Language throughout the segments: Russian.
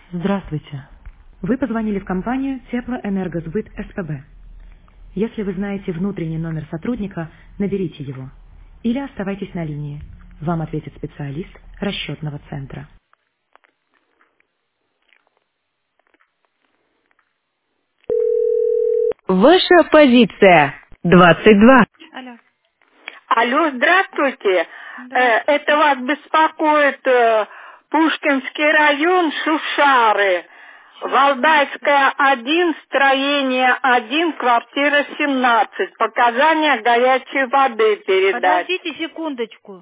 Здравствуйте. Вы позвонили в компанию Теплоэнергосбыт СПБ. Если вы знаете внутренний номер сотрудника, наберите его. Или оставайтесь на линии. Вам ответит специалист расчетного центра. Ваша позиция 22. Алло. Алло, здравствуйте. Это Здравствуйте. вас беспокоит Пушкинский район, Шушары. Сейчас, секундочку. Валдайская 1, строение 1, квартира 17. Показания горячей воды передать. Подождите секундочку.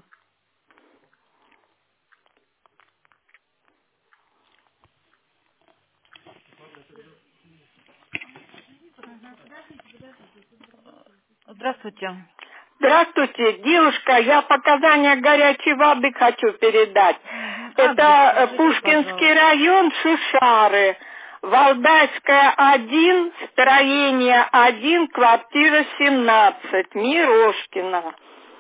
Здравствуйте. Здравствуйте, девушка, я показания горячей воды хочу передать. Мгм. Это Адрес скажите, Пушкинский пожалуйста. район, Шушары. Валдайская 1, строение 1, квартира 17, Мирошкина.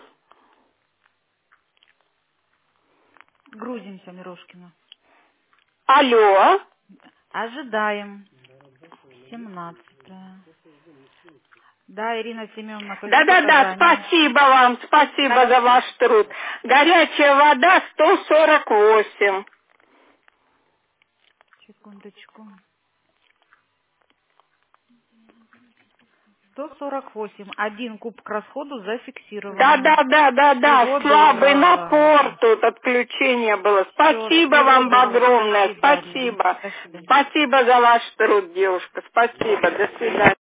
Грузимся, Мирошкина. Алло. Ожидаем. 17. Да, Ирина Семеновна, какие Да-да-да, показания? спасибо вам, спасибо за Хорошо. ваш труд. Горячая вода 148. Секундочку. 148. 1 куб к расходу зафиксировано. Да-да-да-да-да, Всего слабый напор доброго. тут отключение было. Все, Спасибо всего вам доброго. До огромное, свидания. спасибо. До свидания. Спасибо за ваш труд, девушка, спасибо, до свидания.